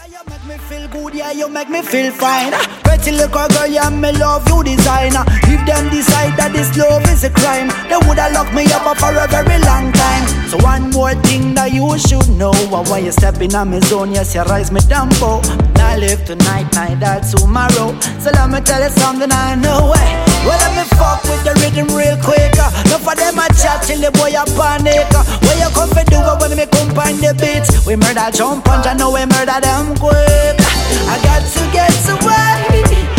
You make me feel good, yeah, you make me feel fine. Pretty little girl, yeah, me love you designer. If them decide that this love is a crime, they woulda locked me up for a very long time. So one more thing that you should know, why you stepping on my zone, yes, you rise me tempo. I live tonight, night that tomorrow. So let me tell you something I know. Well, let me fuck with the rhythm real quick. Enough for them a chat till the boy a panic. Where you come for do it when me combine the beats? We murder jump punch, I know we murder them quick. I got to get away.